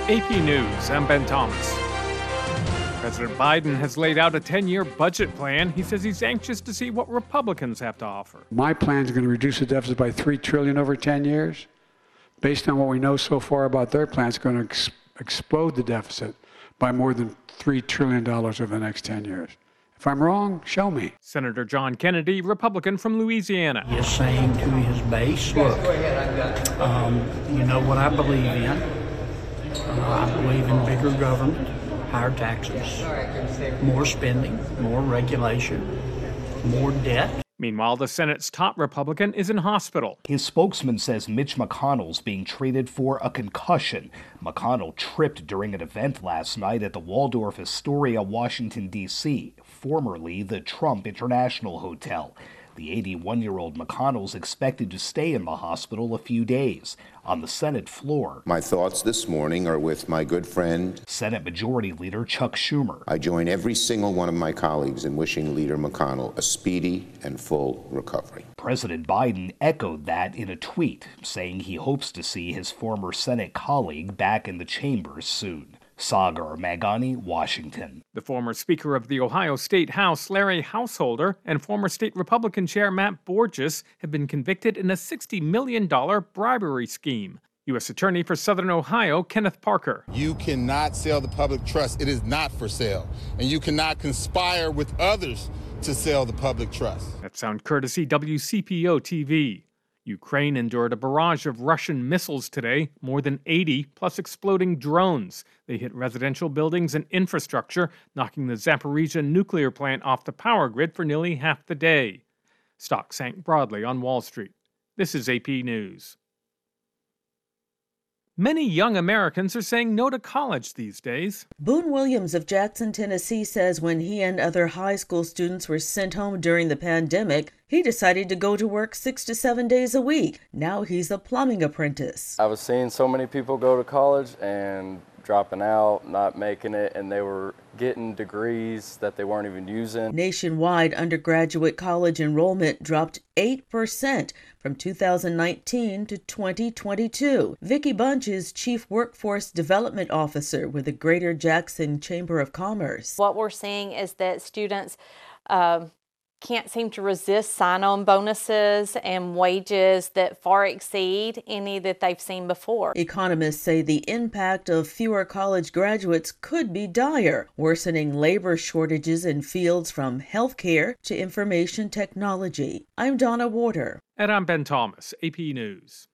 AP News, I'm Ben Thomas. President Biden has laid out a 10-year budget plan. He says he's anxious to see what Republicans have to offer. My plan is going to reduce the deficit by $3 trillion over 10 years. Based on what we know so far about their plan, it's going to explode the deficit by more than $3 trillion over the next 10 years. If I'm wrong, show me. Senator John Kennedy, Republican from Louisiana. He is saying to his base, look, you know what I believe in. I believe in bigger government, higher taxes, more spending, more regulation, more debt. Meanwhile, the Senate's top Republican is in hospital. His spokesman says Mitch McConnell's being treated for a concussion. McConnell tripped during an event last night at the Waldorf Astoria, Washington, D.C., formerly the Trump International Hotel. The 81-year-old McConnell's expected to stay in the hospital a few days. On the Senate floor, my thoughts this morning are with my good friend, Senate Majority Leader Chuck Schumer. I join every single one of my colleagues in wishing Leader McConnell a speedy and full recovery. President Biden echoed that in a tweet, saying he hopes to see his former Senate colleague back in the chambers soon. Sagar Magani, Washington. The former Speaker of the Ohio State House, Larry Householder, and former State Republican Chair Matt Borges have been convicted in a $60 million bribery scheme. U.S. Attorney for Southern Ohio, Kenneth Parker. You cannot sell the public trust. It is not for sale. And you cannot conspire with others to sell the public trust. That sound courtesy WCPO TV. Ukraine endured a barrage of Russian missiles today, more than 80, plus exploding drones. They hit residential buildings and infrastructure, knocking the Zaporizhzhia nuclear plant off the power grid for nearly half the day. Stocks sank broadly on Wall Street. This is AP News. Many young Americans are saying no to college these days. Boone Williams of Jackson, Tennessee says when he and other high school students were sent home during the pandemic, he decided to go to work 6 to 7 days a week. Now he's a plumbing apprentice. I was seeing so many people go to college and dropping out, not making it, and they were getting degrees that they weren't even using. Nationwide undergraduate college enrollment dropped 8% from 2019 to 2022. Vicki Bunch is Chief Workforce Development Officer with the Greater Jackson Chamber of Commerce. What we're seeing is that students can't seem to resist sign-on bonuses and wages that far exceed any that they've seen before. Economists say the impact of fewer college graduates could be dire, worsening labor shortages in fields from healthcare to information technology. I'm Donna Warder. And I'm Ben Thomas, AP News.